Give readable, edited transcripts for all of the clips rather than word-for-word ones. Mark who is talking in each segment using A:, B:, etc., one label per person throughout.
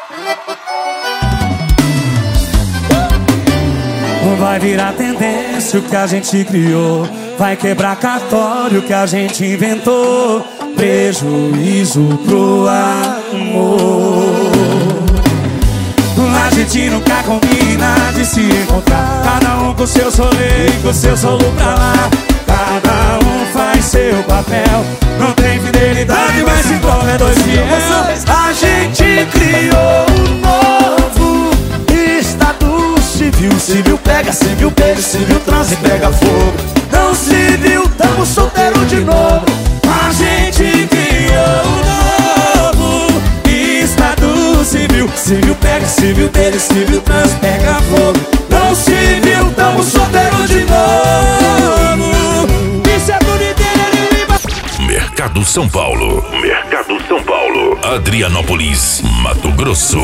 A: Vai virar tendência o que a gente criou, vai quebrar cartório que a gente inventou. Prejuízo pro amor. A gente nunca combina de se encontrar, cada um com seu rolê e com seu solo pra lá. Cada um faz seu papel, não tem fidelidade, mas se prova é dois fiéis.
B: A gente criou um novo estado civil. Civil pega, civil beija, civil transa e pega fogo. Não civil, tamo solteiro de novo.
A: A gente criou um novo estado civil. Civil pega, civil beija, civil transa e pega fogo.
B: Não civil, tamo solteiro de novo.
A: Isso é boniteiro.
C: Mercado São Paulo. Mercado São Paulo. Adrianópolis, Mato Grosso.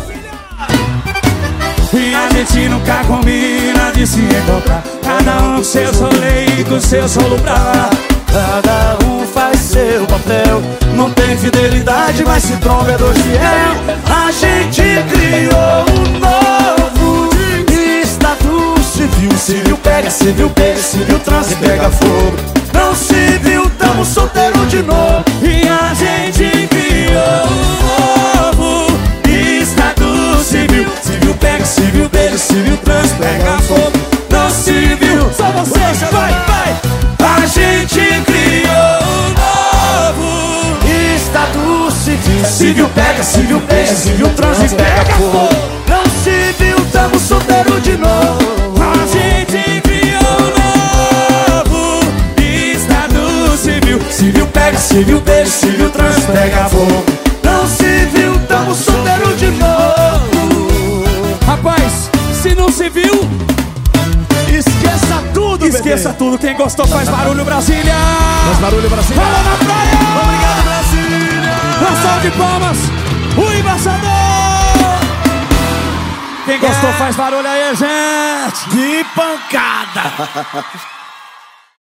A: E a gente nunca combina de se encontrar, cada um com seu rolê e com seu solo pra lá.
B: Cada um faz seu papel, não tem fidelidade, mas se tromba é dois fiel. A gente criou um novo estado civil. Civil pega, civil beija, civil transa e pega fogo. Não civil, tamo solteiro de novo.
A: E a gente criou um novo estado civil. Civil pega, civil beija, civil transa, pega fogo. Não civil, só vocês, vai, vai.
B: A gente criou um novo estado civil. Civil pega, civil beija, civil transa e pega fogo. Não civil, tamo solteiro de novo.
A: A gente criou um novo estado civil.
B: Civil pega, civil beija, civil transa e pega fogo. Não civil, tamo solteiro de novo.
A: Rapaz, se não se viu,
B: esqueça tudo,
A: esqueça
B: bebê.
A: tudo. Quem gostou faz barulho, Brasília.
B: Faz barulho, Brasília.
A: Fala na praia.
B: Obrigado, Brasília.
A: Uma salva de palmas, o embaixador. Quem gostou faz barulho aí, gente.
B: Que pancada.